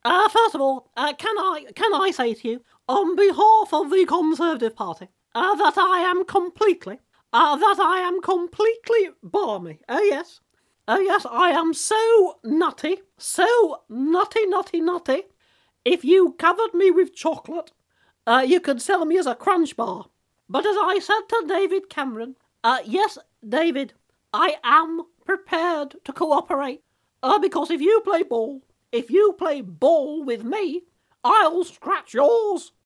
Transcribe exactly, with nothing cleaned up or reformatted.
Uh, first of all, uh, can I can I say to you, on behalf of the Conservative Party, uh, that I am completely, uh, that I am completely balmy. Oh yes, oh yes, I am so nutty, so nutty, nutty, nutty. If you covered me with chocolate, uh, you could sell me as a crunch bar. But as I said to David Cameron, uh, yes, David, I am prepared to cooperate. Uh, because if you play ball, if you play ball with me, I'll scratch yours.